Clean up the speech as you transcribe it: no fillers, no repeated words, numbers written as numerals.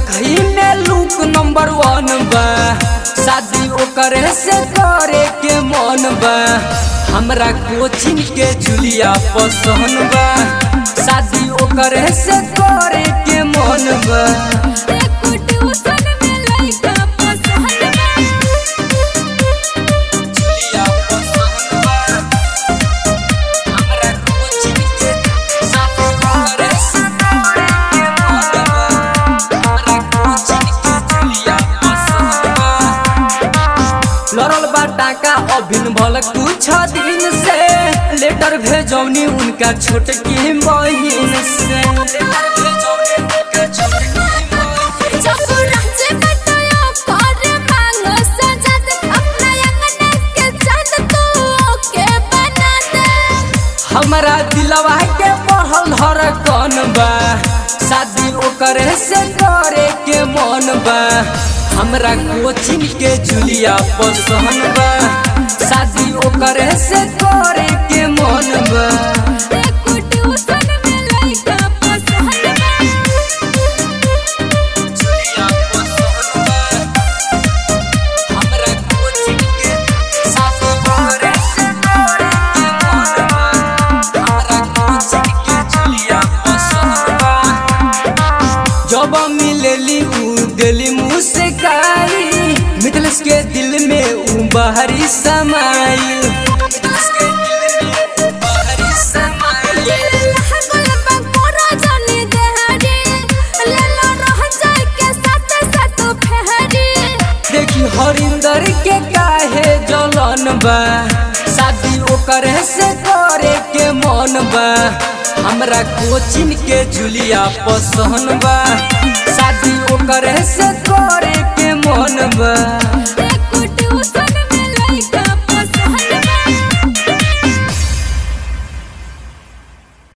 देखही में look number 1 बा। शादी ओकरे से करे के मन बा। हमरा कोचिंग के जुलिया पसंद बा। शादी ओकरे से करे के मन बा। लड़ल बा टाका अभिन भल कुछ दिन से। लेटर भेजौनी उनका छोटकी बहिन से। हमारा दिलवा के बढ़ल धड़कन बा। शादी ओकरे से करे के मन बा। हमरा कोचिंग के जुलिया पसंद बा। शादी ओकरे से करे के मन बा। जब मिलेली उ दिली मुस्काई। मिथलेश के दिल में उ बहरी समाई। देखी हरिंदर के काहे जलन बा। शादी ओकरे से करे के मन बा। हमरा कोचिंग के जुलिया पसंद बा। शादी ओकरे से करे के मन बा।